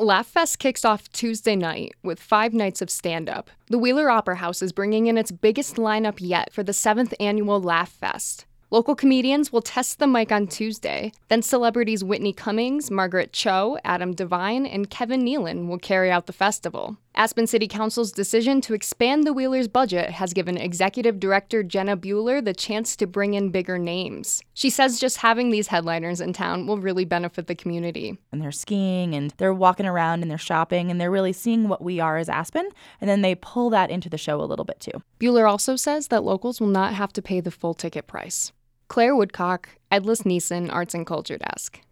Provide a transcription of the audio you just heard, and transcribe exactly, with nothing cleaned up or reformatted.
Laugh Fest kicks off Tuesday night with five nights of stand-up. The Wheeler Opera House is bringing in its biggest lineup yet for the seventh annual Laugh Fest. Local comedians will test the mic on Tuesday. Then celebrities Whitney Cummings, Margaret Cho, Adam Devine, and Kevin Nealon will carry out the festival. Aspen City Council's decision to expand the Wheelers' budget has given Executive Director Jenna Bueller the chance to bring in bigger names. She says just having these headliners in town will really benefit the community. And they're skiing and they're walking around and they're shopping and they're really seeing what we are as Aspen, and then they pull that into the show a little bit too. Bueller also says that locals will not have to pay the full ticket price. Claire Woodcock, Edlis Neeson, Arts and Culture Desk.